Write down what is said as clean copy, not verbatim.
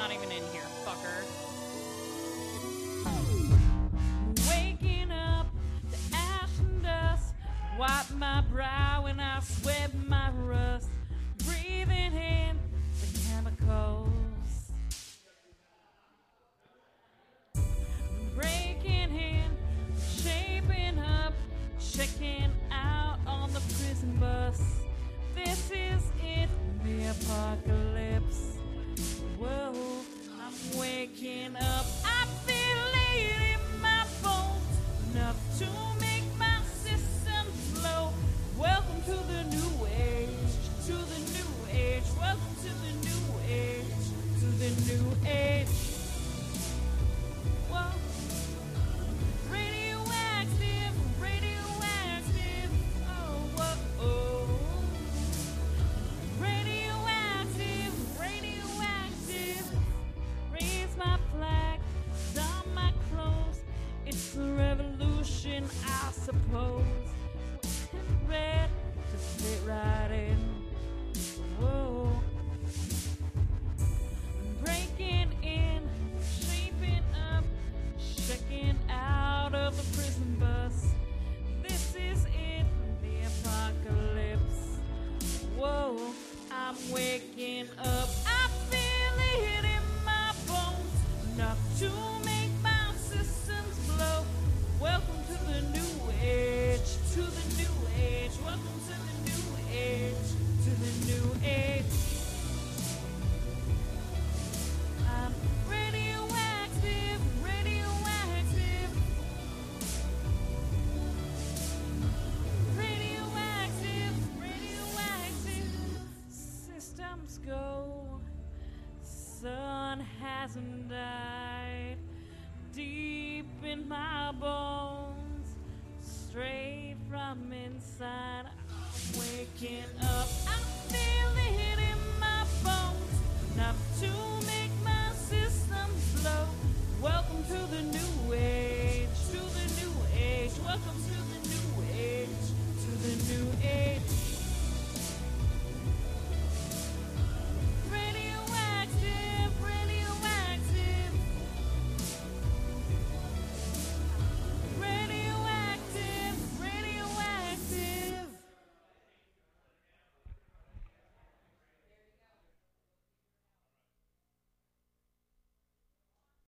not even in here, fucker. Waking up to ash and dust. Wipe my brow and I sweat my rust. Breathing in the chemicals. Breaking in, shaping up, checking out on the prison bus. This is it, the apocalypse. Whoa, I'm waking up. I feel it in my bones, enough to make my system flow. Welcome to the new age, to the new age. Welcome to the new age, to the new age. Whoa. Radioactive, radioactive, oh, whoa, oh. Radioactive, radioactive. Raise my flag, don my clothes. It's the revolution, I suppose. Red, just fit right in. Whoa. Breaking in, shaping up, checking out of the prison bus. This is it, the apocalypse. Whoa, I'm waking up. I feel it in my bones, enough to make my systems blow. Welcome to the new age, to the new age. Welcome to the new age, to the new age. I'm radioactive, radioactive. Radioactive, radioactive. Systems go. Sun hasn't died. Deep in my bones, straight from inside, I'm waking up.